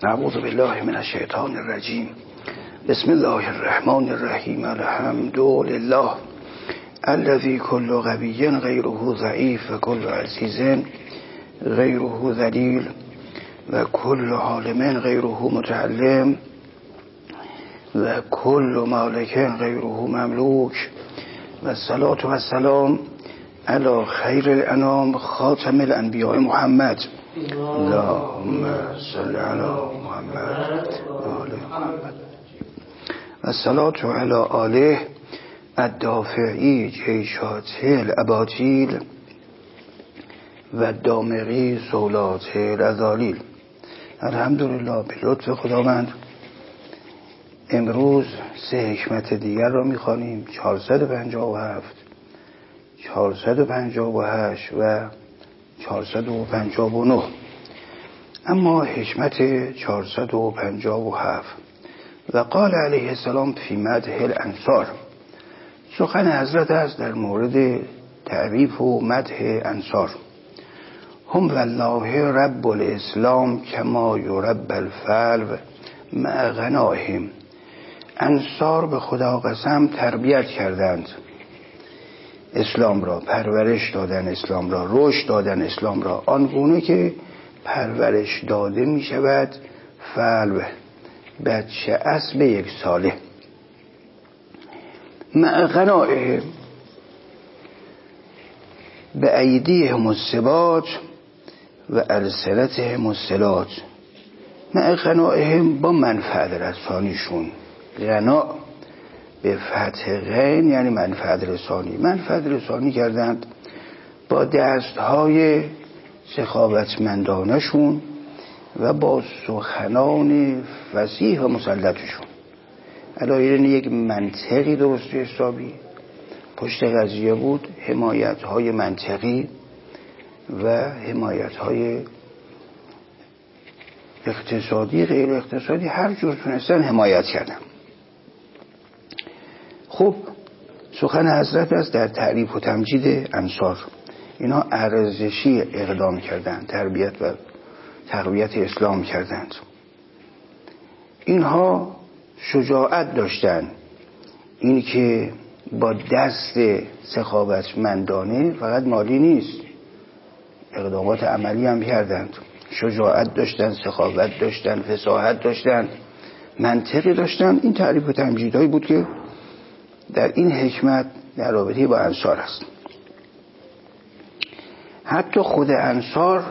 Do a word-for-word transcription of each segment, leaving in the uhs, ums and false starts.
اعوذ بالله من الشیطان الرجیم. بسم الله الرحمن الرحیم. الحمد لله الذي كل قوی غیره ضعیف و کل عزیز غیره ذلیل و کل عالم غیره متعلم و کل مالک غیره مملوک و الصلاة و السلام علی خیر الانام خاتم الانبیاء محمد. اللهم صل علی محمد و آل محمد و الصلاة علی آله الدافعی جیشات الاباطیل و دامغی زولات الازالیل. الحمدلله به لطف خداوند امروز سه حکمت دیگر را می‌خوانیم. چهارصد و پنجاه و هفت، چهارصد و پنجاه و هشت و چهارصد و پنجاه و نه. اما حکمت چهارصد و پنجاه و هفت: و قال علیه السلام فی مدح الانصار. سخن حضرت است در مورد تعریف و مدح انصار. هم والله رب الاسلام کما یرب الفلو مع غنائهم. انصار به خدا قسم تربیت کردند اسلام را، پرورش دادن اسلام را، رشد دادن اسلام را آنگونه که پرورش داده می شود فلو، بچه اسب یک ساله. مع غنائهم به ایدیهم الثبات و السنتهم الصلات. مع غنائهم با منفعت رسانیشون. غنا به فتح غین یعنی منفعت رسانی. منفعت رسانی کردند با دستهای سخاوتمندانشون و با سخنان فصیح و مسلطشون. علایرن یک منطقی درست حسابی پشت قضیه بود، حمایت های منطقی و حمایت های اقتصادی غیر اقتصادی، هر جور تونستن حمایت کردن. خب سخن حضرت است در تعریف و تمجید انصار. اینا ارزشی اقدام کردند، تربیت و تقویت اسلام کردند. اینها شجاعت داشتند، این که با دست سخاوتمندانه، فقط مالی نیست، اقدامات عملی هم کردند. شجاعت داشتند، سخاوت داشتند، فصاحت داشتند، منطقی داشتند. این تعریف و تمجیدهایی بود که در این حکمت در رابطه با انصار است. حتی خود انصار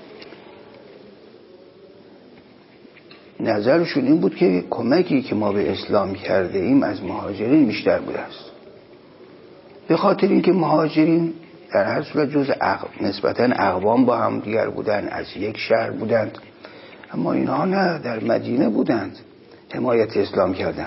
نظرشون این بود که کمکی که ما به اسلام کرده ایم از مهاجرین بیشتر بوده است. به خاطر اینکه مهاجرین در هر صورت جز اق... نسبتاً اقوام با هم دیگر بودند، از یک شهر بودند، اما اینها نه، در مدینه بودند، حمایت اسلام کردند.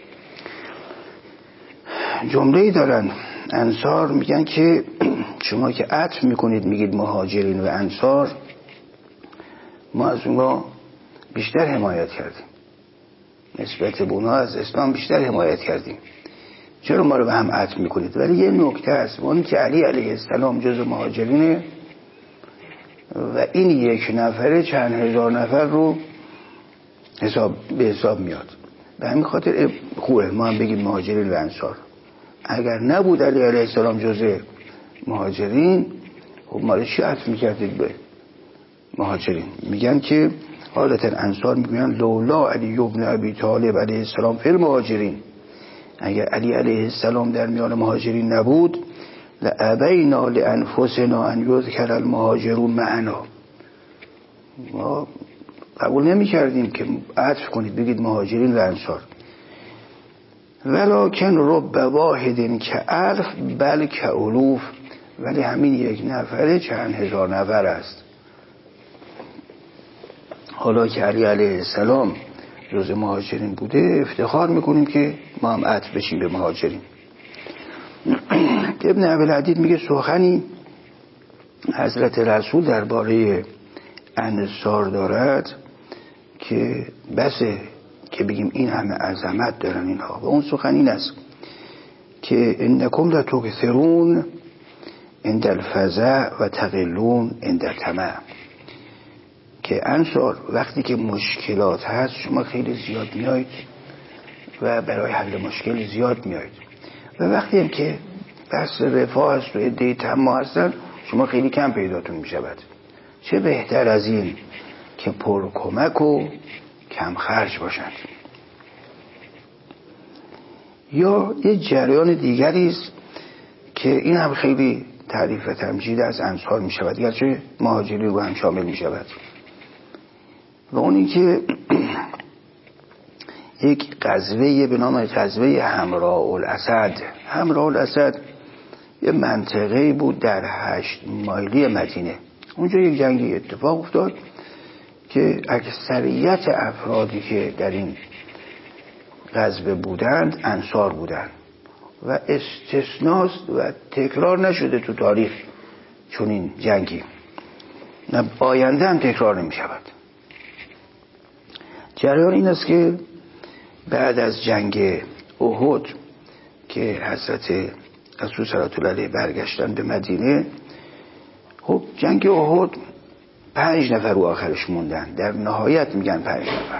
جمله‌ای دارن انصار، میگن که شما که عطف میکنید میگید مهاجرین و انصار، ما از اونها بیشتر حمایت کردیم، نسبت به اونها از اسلام بیشتر حمایت کردیم، چرا ما رو به هم عطف میکنید؟ ولی یه نکته است، اون که علی علیه السلام جز مهاجرینه و این یک نفره چند هزار نفر رو حساب به حساب میاد. به همین خاطر خوبه ما هم بگیم مهاجرین و انصار. اگر نبود علی علیه السلام جز مهاجرین، خب ما رو چی عطف میکردید به مهاجرین؟ میگن که حالتا انصار میگن لولا علی ابن ابی طالب علیه السلام فی المهاجرین. اگر علی علیه السلام در میان مهاجرین نبود، لابینا لانفسنا ان یذکر المهاجرون معنا. ما قبول نمی کردیم که عطف کنید بگید مهاجرین و انصار. ولکن رب واحد که الف بل که الوف. ولی همین یک نفره چند هزار نفر است. حالا که علی علیه السلام جز مهاجرین بوده، افتخار میکنیم که ما هم عطف بشیم به مهاجرین. ابن ابوالعدید میگه سخنی حضرت رسول درباره انصار دارد که بسه که بگیم این همه عظمت دارن اینها. و اون سخن این است که انکم لتکثرون عند الفزع و تقلون عند الطمع. که انصار وقتی که مشکلات هست شما خیلی زیاد میایید و برای حل مشکل زیاد میایید، و وقتی هم که بحث رفاه هست و عده طماع هستن شما خیلی کم پیداتون میشود. چه بهتر از این که پر کمک و کم خرج باشند. یا یه جریان دیگری است که این هم خیلی تعریف و تمجید از انصار می شود، گرچه مهاجرین رو هم شامل می شود، و اون این که یک غزوه به نام غزوه حمراء الاسد. حمراء الاسد یه منطقه بود در هشت مایلی مدینه. اونجا یک جنگی اتفاق افتاد که اکثریت افرادی که در این غزوه بودند انصار بودند و استثناست و تکرار نشده تو تاریخ چون این جنگی، نه آینده هم تکرار نمی شود. جریان این است که بعد از جنگ احد که حضرت رسول صلی الله علیه و آله برگشتن به مدینه، خب جنگ احد پنج نفر رو آخرش موندن، در نهایت میگن پنج نفر.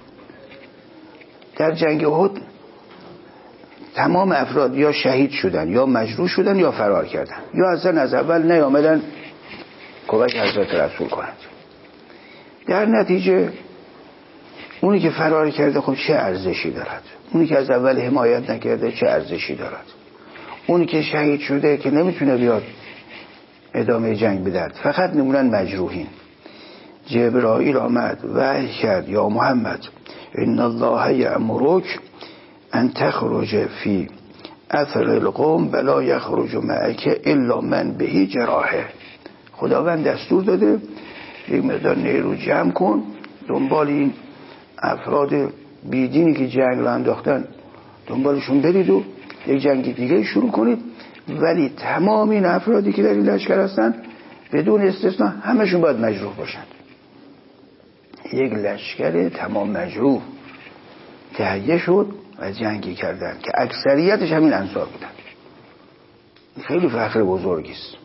در جنگ احد تمام افراد یا شهید شدن یا مجروح شدن یا فرار کردن، یا اصلا از اول نیامدن کمک حضرت رسول کنند. در نتیجه اونی که فرار کرده خب چه ارزشی دارد؟ اونی که از اول حمایت نکرده چه ارزشی دارد؟ اونی که شهید شده که نمیتونه بیاد ادامه جنگ بدهد، فقط نمونن مجروحین. جبرائیل آمد وحی کرد یا محمد ان الله یأمرک ان تخرج فی اثر القوم بلا یخرج معک الا من به جراحه. خداوند دستور داده یک مقدار نیرو جمع کن دنبال این افراد بیدینی که جنگ رو انداختن، دنبالشون برید و یک جنگ دیگه شروع کنید، ولی تمام این افرادی که در این لشکر هستن بدون استثناء همشون باید مجروح باشند. یک لشکر تمام مجروح تهیه شد و جنگی کردن که اکثریتش همین انصار بودن. خیلی فخر بزرگی است.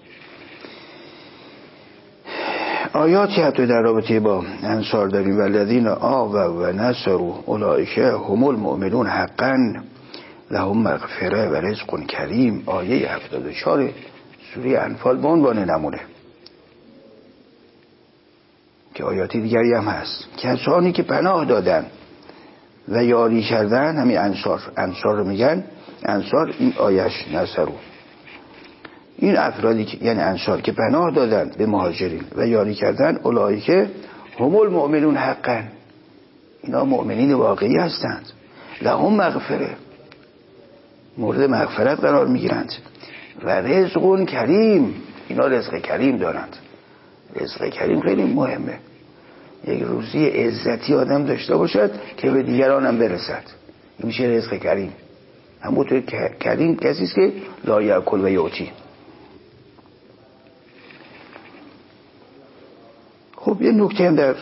آیاتی حتی در رابطه با انصار داریم. والذین آووا و نصروا اولئک هم المؤمنون حقا لهم مغفره و رزق کریم. آیه هفتاد و چهار سوره انفال به عنوان نمونه، که آیاتی دیگری هم هست. کسانی که پناه دادن و یاری کردن، همین انصار انصار رو میگن انصار. این آیش نصروا، این افرادی که یعنی انصار که پناه دادن به مهاجرین و یاری کردن، اولئک هم المؤمنون حقا، اینا مؤمنین واقعی هستند. لهم مغفره، مورد مغفرت قرار میگیرند. و رزق کریم، اینا رزق کریم دارند. رزق کریم خیلی مهمه. یک روزی عزتی آدم داشته باشد که به دیگران هم برسد، این میشه رزق کریم. همونطور کریم کسی است که لا یأکل و یعطی. خب یه نکته هم در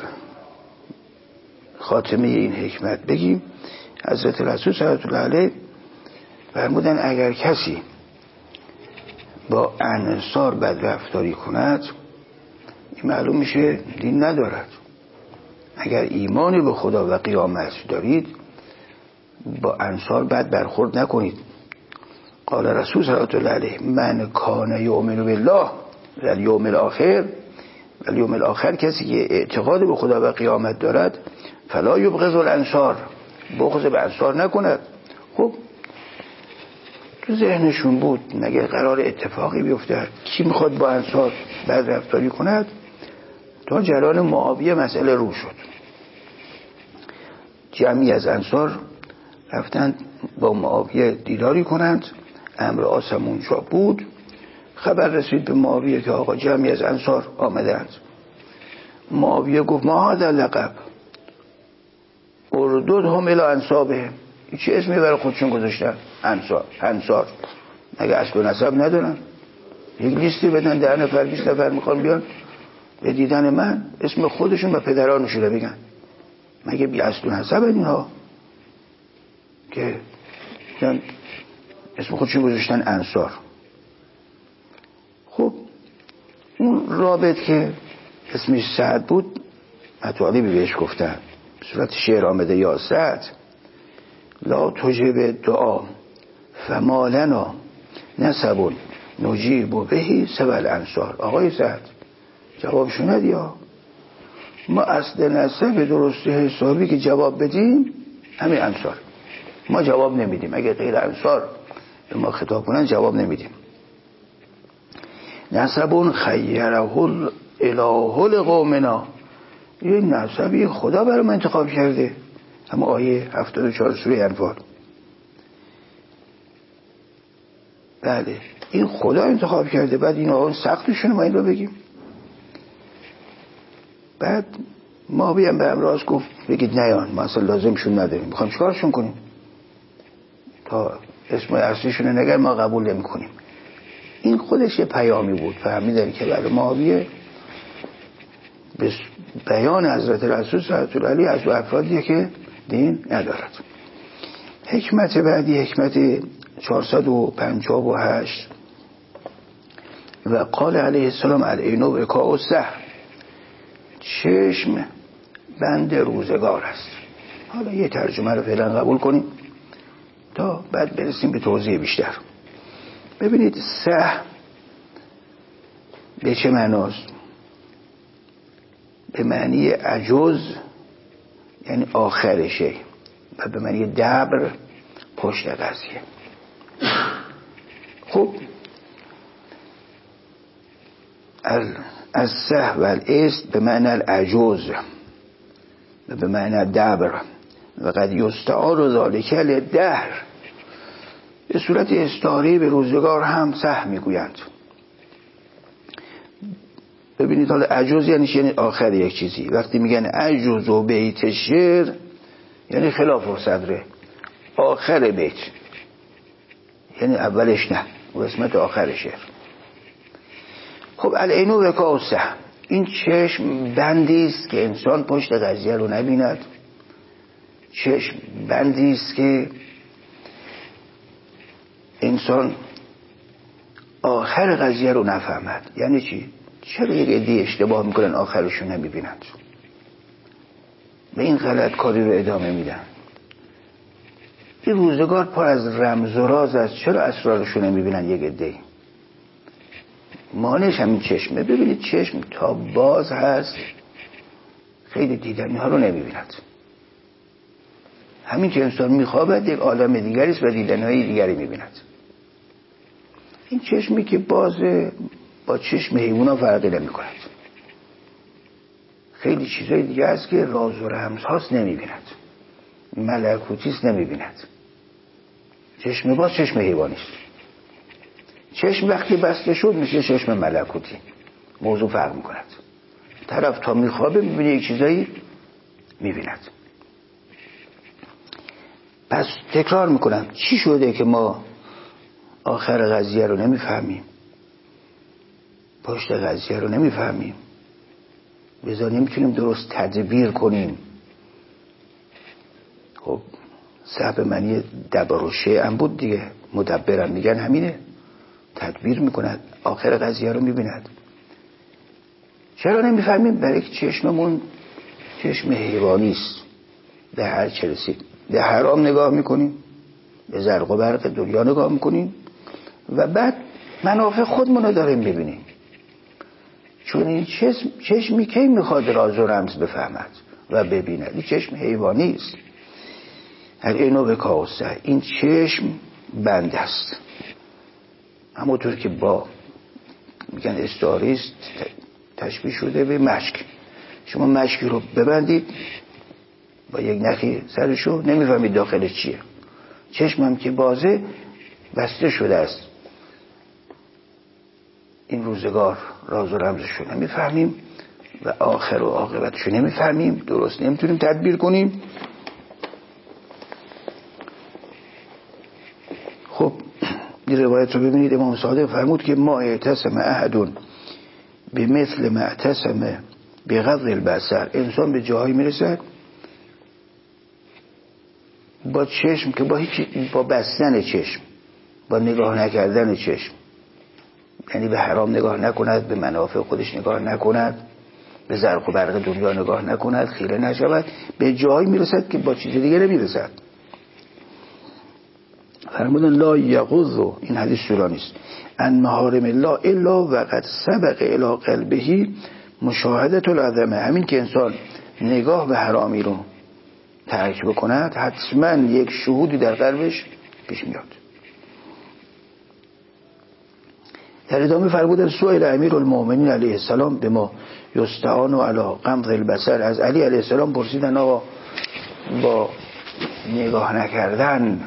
خاتمه این حکمت بگیم. حضرت رسول صلی الله علیه فرمودن اگر کسی با انصار بدرفتاری کند، این معلوم میشه دین ندارد. اگر ایمانی به خدا و قیامت دارید با انصار بد برخورد نکنید. قال رسول صلی الله علیه من کان یؤمن بالله و الیوم الاخر، و الیوم الاخر کسی که اعتقاد به خدا و قیامت دارد، فلا یبغض الانصار، بغض به انصار نکند. خب تو ذهنشون بود مگه قرار اتفاقی بیفته کی میخواد با انصار بد رفتاری کند؟ تا جریان معاویه مسئله رو شد. جمعی از انصار رفتند با معاویه دیداری کنند. امر آسم اونجا بود. خبر رسید به معاویه که آقا جمعی از انصار آمدند. معاویه گفت ما هذا لقب ارددهم الی انصابهم. چه اسمی برای خودشون گذاشتن؟ انصار. انصار مگه اصل و نسب ندارن؟ یک لیستی بدن ده نفر بیست نفر میخوان بیان به دیدن من، اسم خودشون و پدرانشون رو بگن. مگه بی اصل و نسب اینها که اسم خودشون گذاشتن انصار؟ خب اون رابط که اسمش سعد بود مطالبی بهش گفتن به صورت شعر آمده. یا سعد لا تجب دعا فما لنا نسب نجیب بهی سوى الانصار. آقای سعد جوابشو ندی ها، ما اصل نسب درسته حسابی که جواب بدیم همین انصار، ما جواب نمیدیم. اگه غیر انصار به ما خطاب کنن جواب نمیدیم. نسب خیره الاله لقومنا، یه نسبی خدا برای ما انتخاب کرده. اما آیه هفتاد و چهار سوره انفال. بله این خدا انتخاب کرده، بعد این آقا سختشونه ما این رو بگیم؟ بعد ما بیام به امراض گفت بگید نیان، ما اصلا لازمشون نداریم، میخوایم چیکارشون کنیم؟ تا اسمای اصلیشون رو نگر ما قبول نمی کنیم. این خودش یه پیامی بود. فهمیدن که برای معاویه به بیان حضرت رسول صلی الله علیه از افرادیه که دین ندارد. حکمت بعدی حکمت چهارصد و پنجاه و هشت و قال علیه السلام العین وکاء السحر، چشم بند روزگار است. حالا یه ترجمه رو فعلا قبول کنیم تا بعد برسیم به توضیح بیشتر. ببینید سحر به چه معناست؟ به معنی عجز یعنی آخر شی، و به معنی دبر پشت قضیه. خب از سه و الاست به معنی العجز و به معنی دبر و قد یستعار ذالک للدهر، به صورت استعاره به روزگار هم سه میگویند. ببینید حالا عجز یعنی یعنی آخر یک چیزی. وقتی میگن عجز و بیت شعر یعنی خلاف و صدره، آخر بیت یعنی اولش نه، و قسمت آخر شعر. خب العین وکاء السحر، این چشم بندی است که انسان پشت قضیه رو نبیند. چشم بندی است که انسان آخر قضیه رو نفهمد. یعنی چی؟ چرا یک عده اشتباه میکنن آخرشو نمیبینند، به این غلط کاری رو ادامه میدن؟ این روزگار پر از رمز و راز است، چرا اسرارشو نمیبینن یک عده؟ مانعش همین چشمه. ببینید چشم تا باز هست خیلی دیدنی ها رو نمیبیند. همین که انسان میخوابد یک عالم دیگری است و دیدنی های دیگری میبیند. این چشمی که بازه با چشم حیوان ها فرقی نمی کند. خیلی چیزای دیگه هست که راز و رمز هاست نمیبیند، ملکوتیست نمیبیند. چشم باز چشم حیوانیست. چشم وقتی بسته شد میشه چشم ملکوتی. موضوع فرق میکند. طرف تا میخوابه میبینه یک چیزایی میبیند. پس تکرار میکنم، چی شده که ما آخر قضیه رو نمیفهمیم، پشت قضیه رو نمیفهمیم، بذار نمیتونیم درست تدبیر کنیم؟ خب صحب معنی دبر و شیء بود دیگه. مدبرم میگن همینه، تدبیر میکند، آخر قضیه رو میبیند. چرا نمیفهمیم؟ برای که چشممون چشم حیوانیست. به هر چه رسید به حرام نگاه میکنیم، به زرق و برق دنیا نگاه میکنیم و بعد منافع خودمون رو داریم ببینیم. چون این چشم چشمی که میخواد راز و رمز بفهمد و ببیند؟ این چشم حیوانیست. العین وکاء السحر، این چشم بند است. همونطور که با میگن استعاره است تشبیه شده به مشک. شما مشکی رو ببندید با یک نخی سرشو، نمیفهمید داخلش چیه. چشم هم که بازه بسته شده است. این روزگار راز و رمزشو نمیفهمیم و آخر و عاقبتشو نمیفهمیم، درست نمیتونیم تدبیر کنیم. خب این روایت رو ببینید. امام صادق فرمود که ما اعتصم احدون به مثل ما اعتصم به غض البصر. انسان به جایی میرسد با چشم که با هیچ، با بستن چشم، با نگاه نکردن چشم، یعنی به حرام نگاه نکند، به منافع خودش نگاه نکند، به زرق و برق دنیا نگاه نکند، خیره نشود، به جایی میرسد که با چیز دیگه نمیرسد. فرمودن لا یغض، این حدیث طولانی است، ان محارم الله الا وقد سبق الی قلبه مشاهدة العظمه. همین که انسان نگاه به حرامی رو ترک بکند، حتما یک شهودی در قلبش پیش میاد. در ادامه فرمودن سئل امیرالمؤمنین علیه السلام به ما یستعان و علی غمض البصر. از علی علیه السلام پرسیدن آقا با نگاه نکردن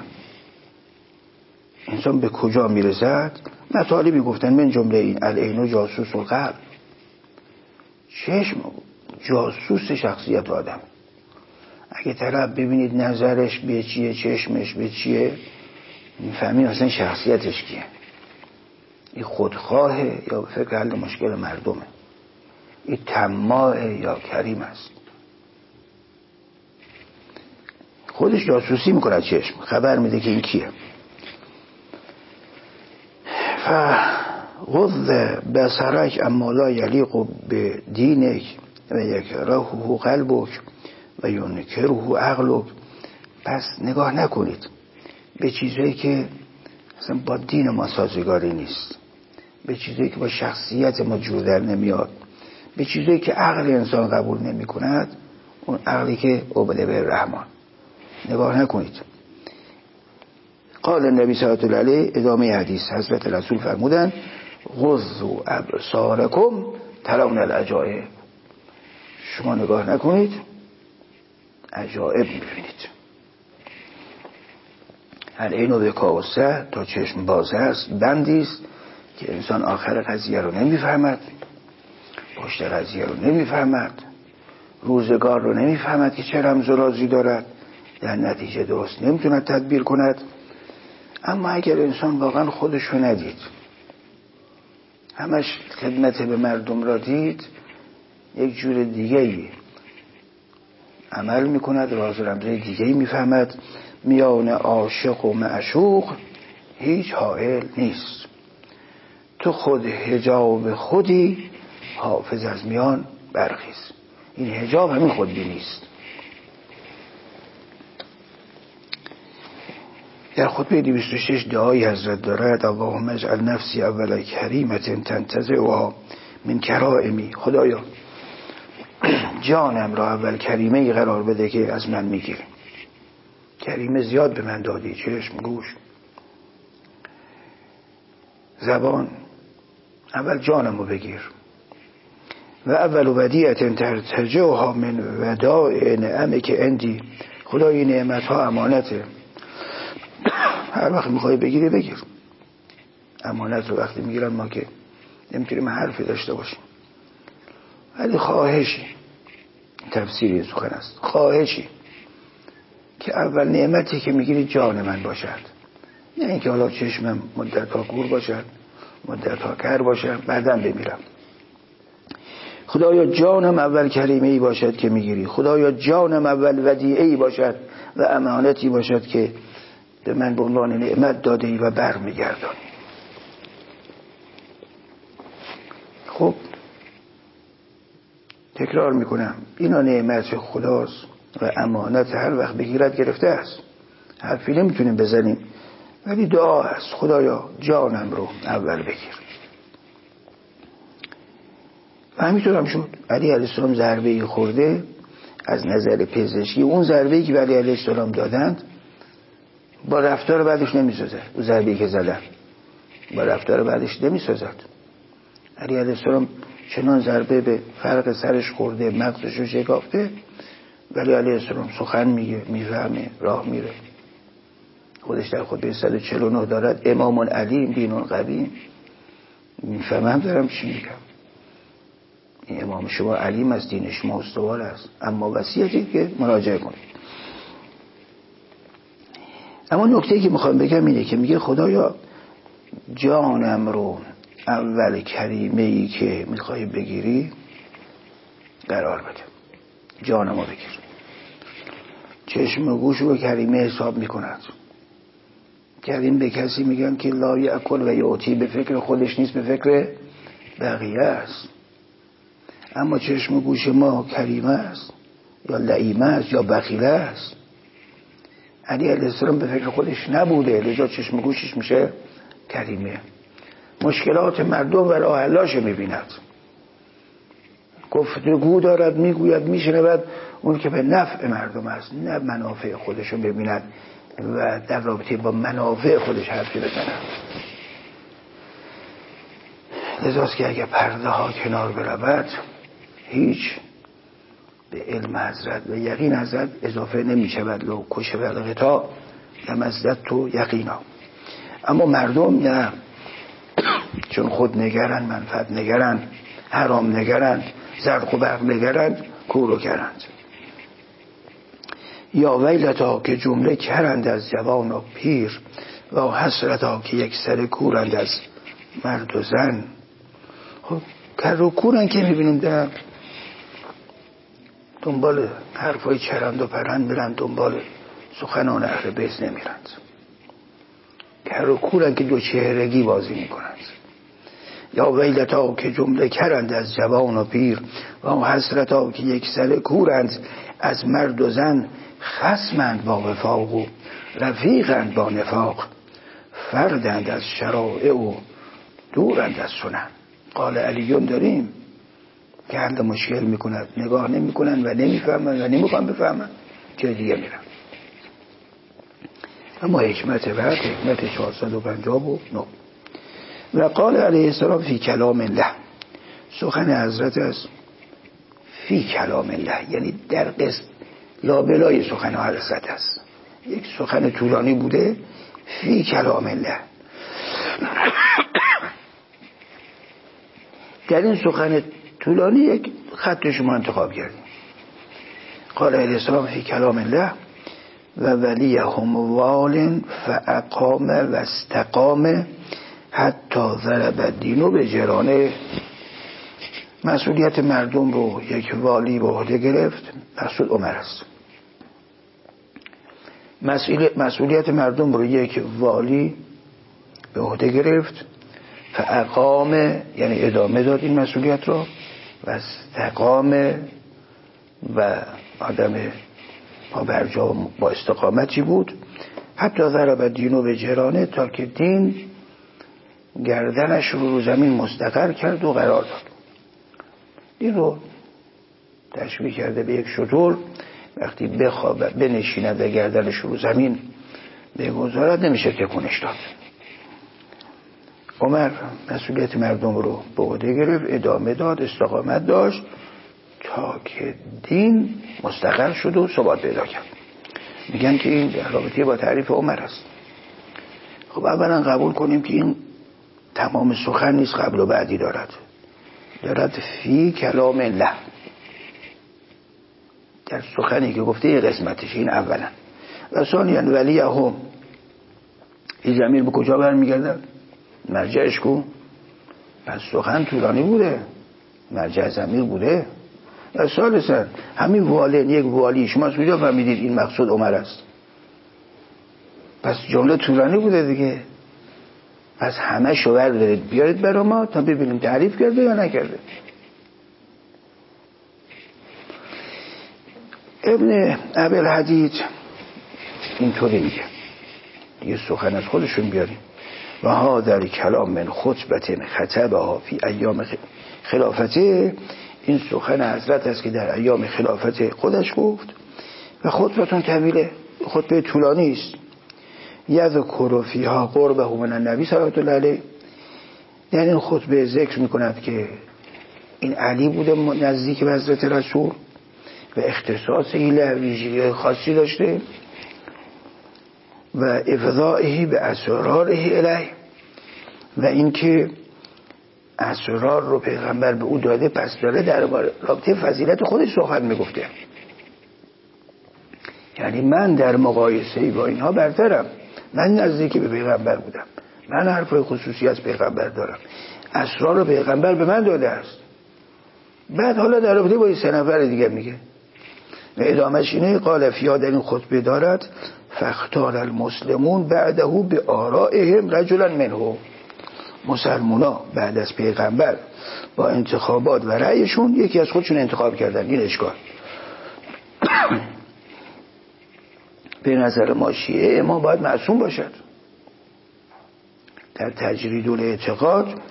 انسان به کجا میرسد؟ مطالبی گفتن، من جمله این العین و جاسوس و قلب. چشم جاسوس شخصیت آدم. اگه طرف ببینید نظرش به چیه، چشمش به چیه، میفهمید اصلا شخصیتش کیه. این خودخواهه یا به فکر حل مشکل مردمه، این طماعه یا کریم است. خودش جاسوسی میکنه، چشم خبر میده که این کیه. فغض بصرک اما لا یلیق به دینک و یکرهه قلبک و ینکره عقلک. پس نگاه نکنید به چیزایی که اصلا با دین ما سازگاری نیست، به چیزایی که با شخصیت ما جور در نمیاد، به چیزایی که عقل انسان قبول نمی کند، اون عقلی که عبده به رحمان. نگاه نکنید. قال النبی صلی الله علیه ادامه حدیث حضرت رسول فرمودن غضوا ابصارکم ترون العجائب. شما نگاه نکنید عجائب میبینید. العین بکاسه، تا چشم باز است بندی است که انسان آخر قضیه رو نمیفهمد، پشت قضیه رو نمیفهمد، روزگار رو نمیفهمد که چه رمز و رازی دارد، در نتیجه درست نمیتوند تدبیر کند. اما اگر انسان واقعا خودش رو ندید، همش خدمت به مردم را دید، یک جور دیگه‌ای عمل میکند، راز و رمزهای دیگه‌ای میفهمد. میان عاشق و معشوق هیچ حائل نیست، تو خود حجاب خودی حافظ از میان برخیز. این حجاب همین خودبینی است. در خطبه دویست و شش دعای حضرت دارد اللهم اجعل نفسی اول کریمت تنتزعها من کرائمی. خدایا جانم را اول کریمه قرار بده که از من میگیری. کریمه زیاد به من دادی، چشم، گوش، زبان، اول جانم رو بگیر. و اول ودیعت ترجعها من وداع نعمه که اندی. خدای نعمت ها امانته، هر وقت میخوای بگیری بگیر. امانت رو وقتی میگیرن ما که نمیتونیم حرفی داشته باشیم، ولی خواهشی، تفسیری سخن است، خواهشی که اول نعمتی که میگیری جان من باشد، نه اینکه حالا چشمم مدت ها کور باشد، مدت ها کر باشد، بعدم بمیرم. خدایا جانم اول کریمه ای باشد که میگیری. خدایا جانم اول ودیعه ای باشد و امانتی باشد که به من به عنوان نعمت داده ای و بر میگردانی. خب تکرار میکنم، اینا نعمت خداست و امانت هر وقت بگیرد گرفته است. حرفی نمیتونیم بزنیم، ولی دعا است خدایا جانم رو اول بگیر. و همینطور هم شد. علی علیه السلام ضربه‌ای خورده، از نظر پزشکی اون ضربه‌ای که علی علیه السلام دادند با رفتار بعدش نمیسازد. اون ضربه‌ای که زدن با رفتار بعدش نمیسازد. علی علیه السلام چنان ضربه به فرق سرش خورده، مغزش رو شکافته، ولی علیه السلام سخن میگه، میفهمه، راه میره. خودش در خطبه صد و چهل و نه دارد امام علیم دین قویم. میفهمم دارم چی میگم. این امام شما علیم است، دین شما استوار است، اما وصیتی که مراجعه کنید. اما نکته‌ای که میخوام بگم اینه که میگه خدایا جانم رو اول کریمه‌ای که میخوای بگیری قرار بده، جانم رو بگیر. چشم و گوش رو کریمه حساب میکند. کریم به کسی میگن که لا یأکل و یعطی، به فکر خودش نیست، به فکر بقیه است. اما چشم و گوش ما کریمه است یا لئیمه است یا بخیله است. علی علیه السلام به فکر خودش نبوده، لذا چشم و گوشش میشه کریمه. مشکلات مردم و راه حلاشو میبیند، گفتگو دارد، میگوید، میشنود، اون که به نفع مردم است، نه منافع خودشو ببیند و در رابطه با منافع خودش حرفی بزند. لذاست که اگر پرده ها کنار برود هیچ به علم حضرت و یقین حضرت اضافه نمی شود. لو کشه و الغطا لمزدت تو یقینا. اما مردم نه، چون خود نگرند، منفعت نگرند، حرام نگرند، زرق و برق نگرند، کورو کرند. یا ویلتا که جمله کرند از جوان و پیر، و حسرتا که یک سر کورند از مرد و زن. خب کر و کورن که میبینیم در دنبال حرفای چرند و پرند میرند، دنبال سخنان اهل بیت نمیرند. کر و کورن که دو چهرگی بازی میکنند. یا ویلتا که جمله کرند از جوان و پیر، و حسرتا که یک سر کورند از مرد و زن. خصمند با وفاق و رفیقند با نفاق، فردند از شرائع و دورند از سنن. قال علیون داریم که حل مشکل میکند، نگاه نمیکنن و نمیفهمن و نمیخوان بفهمن، چه دیگه میرن. اما حکمت بعد حکمت چهارصد و پنجاه و نه. و قال علیه السلام فی کلام الله، سخن حضرت است فی کلام الله، یعنی در قسم لابلای سخن حضرت است. یک سخن طولانی بوده فی کلام الله. در این سخن طولانی یک خط شما انتخاب کردیم. قال علیه السلام فی کلام الله و ولیهم وال فاقام و استقام حتی ضرب الدین به جرانه. مسئولیت مردم رو یک والی به عهده گرفت، مقصود عمر است. مسئولیت مردم رو یک والی به عهده گرفت، فاقام یعنی ادامه داد این مسئولیت رو، و استقام و آدم پابرجا با استقامتی بود. حتی ضرب الدین به جرانه، تا که دین گردنش رو رو زمین مستقر کرد و قرار داد. این رو تشبیه کرده به یک شتر، وقتی بخوابه بنشیند و گردنش رو زمین بگذارد نمیشه تکونش داد. عمر مسئولیت مردم رو به عهده گرفت، ادامه داد، استقامت داشت تا که دین مستقر شد و ثبات پیدا کرد. میگن که این در رابطه با تعریف عمر است. خب اولا قبول کنیم که این تمام سخن نیست، قبل و بعدی دارد. دارد فی کلام الله، در سخنی که گفته یه قسمتش، این اولا. و ثانیاً ولی هم، این ضمیر به کجا برمیگردد؟ مرجعش کو؟ پس سخن طولانی بوده، مرجع ضمیر بوده. و ثالثاً همین والین، یک والی، شما از کجا فهمیدید این مقصود عمر است؟ پس جمله طولانی بوده دیگه. پس همه شوهر دارید بیارید برای ما تا ببینیم تعریف کرده یا نکرده. ابن ابوالحدید اینطوری میگه، دیگه سخن از خودشون بیاریم. و ها در کلام من خطبت خطبها فی ایام خلافته، این سخن حضرت است که در ایام خلافت خودش گفت. و خطبتون طویله، خطبه طولانی است. یذکر فیها قربه من النبی صلی الله علیه، در این خطبه ذکر میکند که این علی بوده نزدیک به حضرت رسول و اختصاص ایله ویژگی خاصی داشته، و افضائه به اسراره الیه، و اینکه اسرار رو پیغمبر به او داده، پس داره در رابطه فضیلت خودش صحبت میگفته. یعنی من در مقایسه با اینها برترم، من نزدیکی به پیغمبر بودم، من حرفای خصوصی از پیغمبر دارم، اسرار رو پیغمبر به من داده است. بعد حالا در رابطه با این سه نفر دیگه میگه و ادامهش اینه، قال فیها، در این خطبه دارد فاختار المسلمون بعده به آرائهم رجلا منه. مسلمونا بعد از پیغمبر با انتخابات و رأیشون یکی از خودشون انتخاب کردن. این اشکال به نظر ما شیعه ما باید معصوم باشد. در تجرید الاعتقاد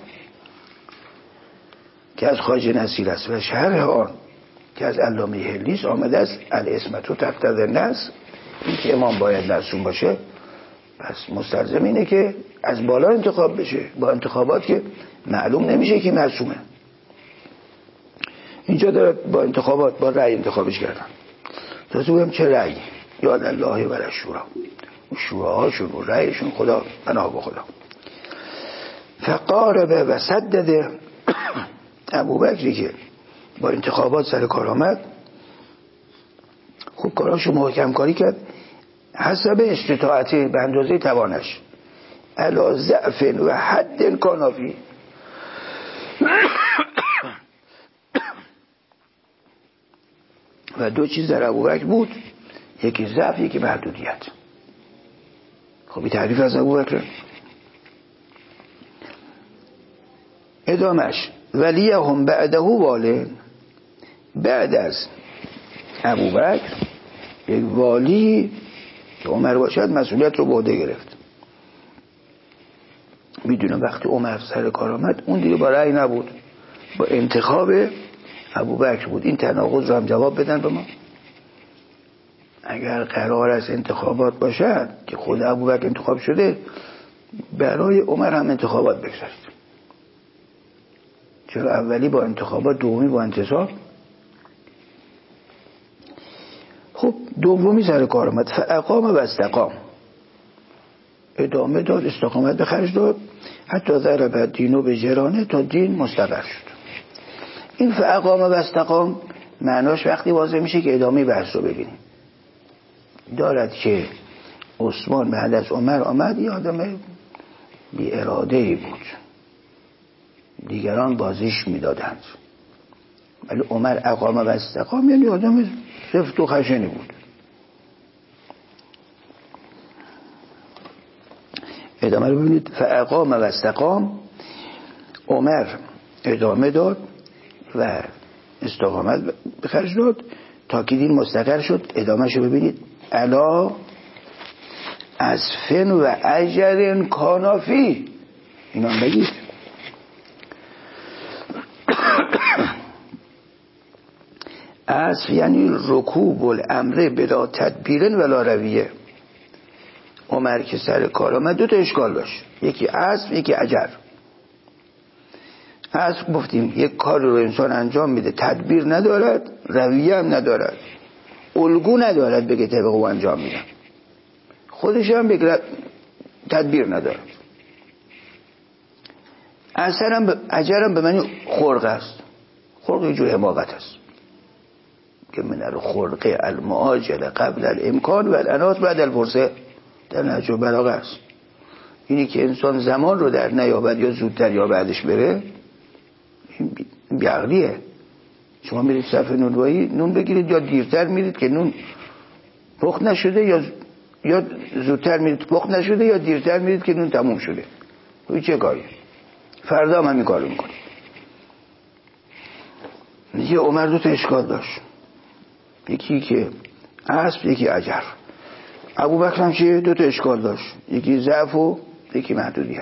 که از خواجه نصیر است و شرح آن که از علامه هلیس آمده است العصمت تقتضی النص، این که امام باید معصوم باشه پس مستلزم اینه که از بالا انتخاب بشه. با انتخابات که معلوم نمیشه که معصومه. اینجا داره با انتخابات با رأی انتخابش کردن. تازه بگم چه رأی؟ یاد الله و الشورا، شوراهاشون و رأیشون خدا پناه به خدا. فقارب و سدد ابوبکری که با انتخابات سر کار آمد خوب کاراشو محکم کاری کرد حسب استطاعته به اندازه توانش علا ضعف و حد کانافی. و دو چیز در ابوبکر بود، یکی ضعف یکی محدودیت. خب این تعریف از ابوبکر. ادامش ولی هم بعده والی، بعد از ابوبکر یک والی که عمر باشد مسئولیت رو به عهده گرفت. میدونه وقتی عمر سر کار آمد اون دیگه با رأی نبود، با انتخاب ابوبکر بود. این تناقض رو هم جواب بدن به ما. اگر قرار است انتخابات باشد که خود ابوبکر انتخاب شده، برای عمر هم انتخابات بگذارید. چرا اولی با انتخابات، دومی با انتصاب؟ خب دومی سر کار آمد فاقام و استقام، ادامه داد، استقامت به خرج داد، حتی ضرب دینو به جرانه تا دین مستقر شد. این فاقام و استقام معناش وقتی واضح میشه که ادامه بحث رو ببینیم. دارد که عثمان بعد از عمر آمد یه آدم بی اراده‌ای بود، دیگران بازیش میدادند، ولی عمر اقام و استقام یعنی آدم سفت و خشنی بود. ادامه رو ببینید فاقام و استقام، عمر ادامه داد و استقامت به خرج داد تا که دین مستقر شد. ادامه رو ببینید الا از فن و اجر کانافی، اینا هم بگید. اصف یعنی رکوب الامر بلا تدبیرن ولا رویه. عمر که سر کار آمد دو تا اشکال داشت، یکی اصف یکی اجر. اصف گفتیم یک کار رو انسان انجام میده تدبیر ندارد، رویه هم ندارد، الگو ندارد بگه طبق او انجام میدم، خودش هم بگه تدبیر ندارد. اثرم اجرم به معنی خرق است. خرق یه جور حماقت است که من الخرق المعاجل قبل الامکان و الانات بعد الفرصه، در نهج البلاغه است. اینی که انسان زمان رو در نیابد یا زودتر یا بعدش بره، این بیعقلیه. شما میرید صفحه نونوایی نون بگیرید یا دیرتر میرید که نون پخت نشده، یا یا زودتر میرید پخت نشده، یا دیرتر میرید که نون تموم شده. این چه کاری؟ فردا هم همین کارو میکنید. یه عمر دو تا اشکال داشت، یکی که اسب یکی اجر. ابوبکر هم چیه؟ دو تا اشکال داشت، یکی ضعف و یکی محدودیت.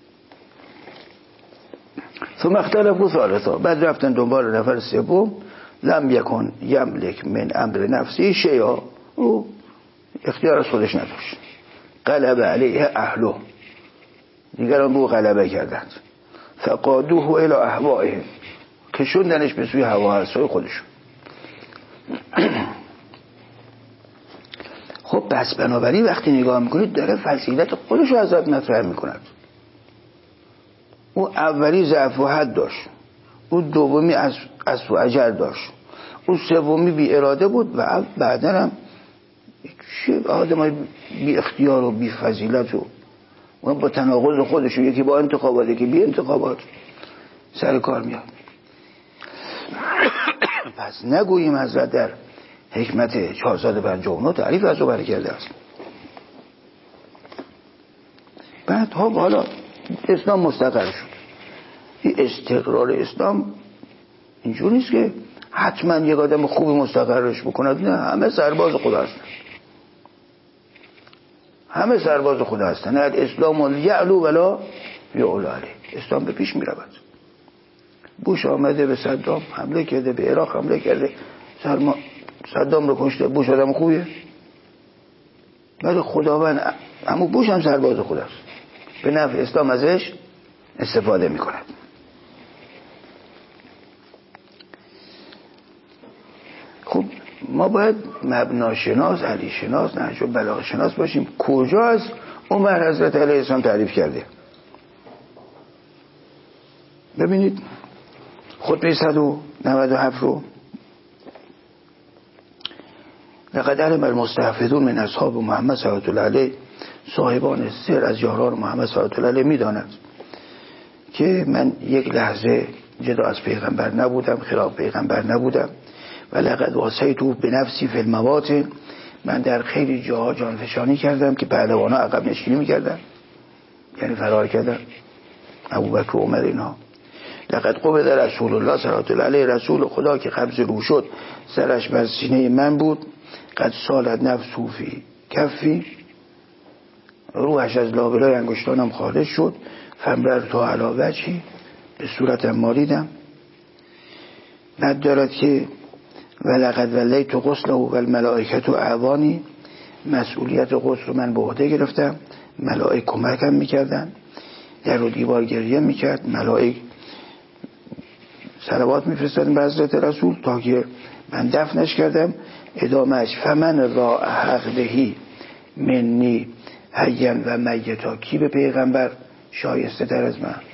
ثم اختلفوا ثالثا، بعد رفتن دنبال نفر سوم. لم یکن یملک من امر نفسی شیئا، او اختیار از خودش نداشت. غلب علیه اهله، دیگران رو غلبه کردند. فقادوه الی اهوائهم، کشوندنش به سوی هواهوس‌های خودشون. خب بس بنابراین وقتی نگاه میکنید داره فضیلت خودش رو ازت مطرح میکند. او اولی ضعف و حد داشت، او دومی از از و اجر داشت، او سومی بی اراده بود و بعدا هم آدمای بی اختیار و بی فضیلت و اون با تناقض خودش، یکی با انتخابات یکی بی انتخابات سر کار میاد. پس نگوییم حضرت در حکمت چهارصد و پنجاه و نه تعریف از رو برای کرده است. بعد ها حالا اسلام مستقر شد. این استقرار اسلام اینجور نیست که حتما یک آدم خوبی مستقرش بکند، نه، همه سرباز خدا هستن، همه سرباز خدا هستن. الاسلام یعلو ولا یعلو علیه. اسلام به پیش می رود. بوش آمده به صدام حمله کرده، به عراق حمله کرده، سرما صدام رو کشته. بوش آدم خوبیه؟ ولی خداوند اما بوش هم سرباز خداست، به نفع اسلام ازش استفاده می کند. خب ما باید مبناشناس، علی شناس، نهج البلاغه شناس باشیم. کجا از عمر حضرت علیه السلام تعریف کرده؟ ببینید خطبه صد و نود و هفت رو: لقد علم المستحفظون من اصحاب محمد صلی الله علیه، صاحبان سر از یاران محمد صلی الله علیه میداند که من یک لحظه جدا از پیغمبر نبودم، خلاف پیغمبر نبودم. و لقد واسیتو به نفسی فی المواطن، من در خیلی جاها جانفشانی کردم که پهلوانا عقب نشینی میکردن، یعنی فرار کردن، ابوبکر و عمر اینها. لقد قبض رسول الله صلی الله علیه، رسول خدا که قبض رو شد سرش بر سینه من بود. قد سالت نفسو فی کفی، روحش از لابلای انگشتانم خارج شد. فنبر تا علاوه چی به صورتم مالیدم. بعد دارد که ولقد ولیت غسله و الملائکه اعوانی، مسئولیت غسل رو من به عهده گرفتم، ملائک کمکم میکردن. در رو دیوار گریه میکرد، ملائک صلوات میفرستادن به حضرت رسول تا که من دفنش کردم. ادامهش: فمن را حق دهی منی حیاً و میتا، کی به پیغمبر شایسته تر از من؟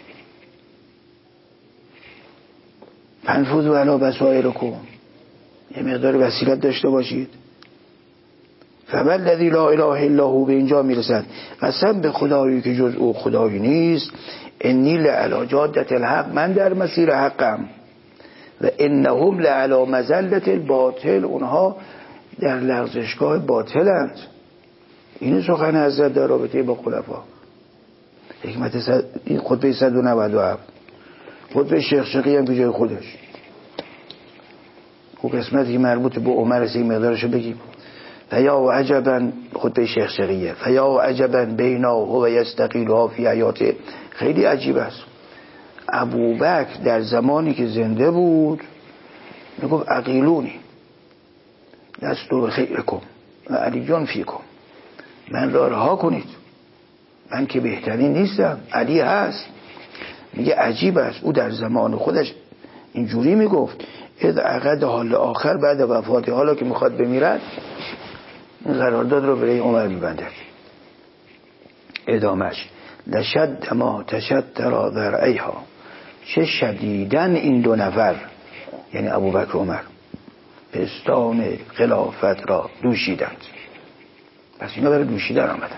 فنفذوا علی بصائرکم، یه مقدار بصیرت داشته باشید. فمن الذی لا اله الا هو، به اینجا میرسد: قسم به خدایی که جز او خدایی نیست. انی لعلی جادة الحق، من در مسیر حقم. و انهم لعلی مزلة الباطل، اونها در لغزشگاه باطلند. این سخن حضرت در رابطه با خلفا. حکمت صد... این خطبه صد و نود و هفت. خطبه شیخ شقی هم که جای خودش. او قسمتی مربوط به عمر است، این مقدارشو بگیم. فیا و عجبا، خطبه شیخ شقیه: فیا و عجبا بینا و یستقیلها فی حیاته. خیلی عجیب است. ابوبکر در زمانی که زنده بود میگفت عقیلونی لستو خیرکم و علیون فیکم، من را رها کنید، من که بهترین نیستم، علی هست. میگه عجیب است، او در زمان خودش اینجوری میگفت. اذ عقد حال آخر، بعد وفات، حالا که میخواد بمیرد این قرارداد رو برای عمر میبنده. ادامش: لشد ما تشتر ذرعیها، چه شدیدن این دو نفر، یعنی ابوبکر و عمر، پستان خلافت را دوشیدند. پس اینا برای دوشیدن آمدن.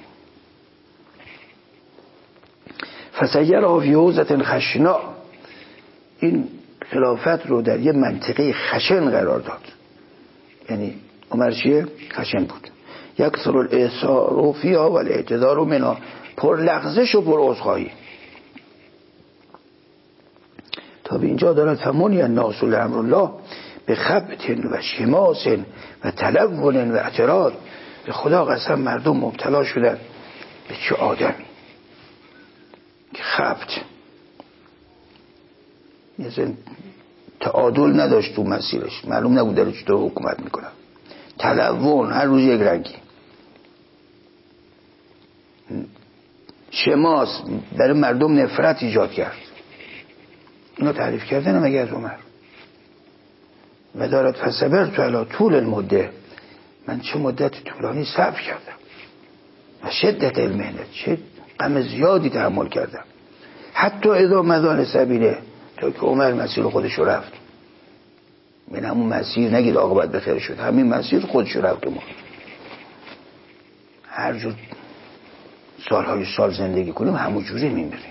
فسیرها فی حوزة خشنا، این خلافت رو در یه منطقه خشن قرار داد. یعنی عمر چیه؟ خشن بود. یکثر الاعصار فیها و الاعتذار منها، پر لغزش و پر عذرخواهی. تا به اینجا دارد: فمنی الناس لامر الله به خبط و شماس و تلون و اعتراض. به خدا قسم مردم مبتلا شدن به چه آدمی که خبط، یعنی تعادل نداشت تو مسیرش، معلوم نبود داره چطور حکومت میکنه. تلون، هر روز یک رنگی. شماس، برای مردم نفرت ایجاد کرد. اینو تعریف کردن مگه از عمر. و دارد فصبرت علی طول المده، من چه مدت طولانی صبر کردم. و شدت المهنت، چه غم زیادی تحمل کردم. حتی اذا مدان سبیله، تا که عمر مسیر خودش رو رفت. من همون مسیر نگید عاقبت بخیر شد، همین مسیر خودش رو رفت. ما هر جور سالهای سال زندگی کنیم همون جوری میمیریم.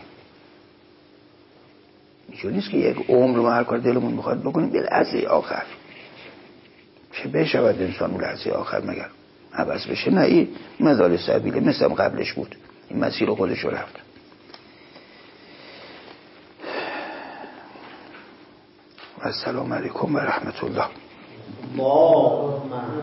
اینجوری نیست که یک عمر رو ما هر کار دلمون میخواد بکنیم به لحظه آخر. چه بشود انسان اون لحظه آخر مگر عوض بشه؟ نه، این مدال سبیله، مثل قبلش بود، این مسیر خودش رو رفت. السلام علیکم و رحمت الله. اللهم